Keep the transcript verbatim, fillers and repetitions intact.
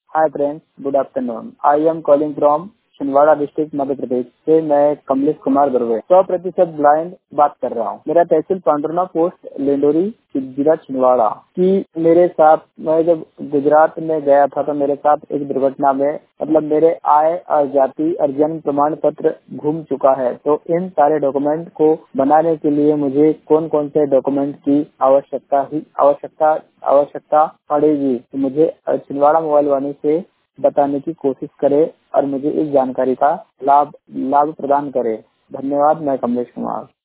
Hi friends, good afternoon. I am calling from Chhindwara district Madhya Pradesh से। मैं कमलेश कुमार दुर्वे सौ प्रतिशत ब्लाइंड बात कर रहा हूँ। मेरा तहसील पांडुरना, पोस्ट लेंडोरी, जिला छिंदवाड़ा। कि मेरे साथ, मैं जब गुजरात में गया था तो मेरे साथ एक दुर्घटना में मतलब मेरे आय और जाति और जन्म प्रमाण पत्र घूम चुका है। तो इन सारे डॉक्यूमेंट को बनाने के लिए मुझे कौन कौन से डॉक्यूमेंट की आवश्यकता ही आवश्यकता आवश्यकता पड़ेगी, तो मुझे छिंदवाड़ा मोबाइल वाणी से बताने की कोशिश करे और मुझे इस जानकारी का लाभ लाभ प्रदान करे। धन्यवाद। मैं कमलेश कुमार।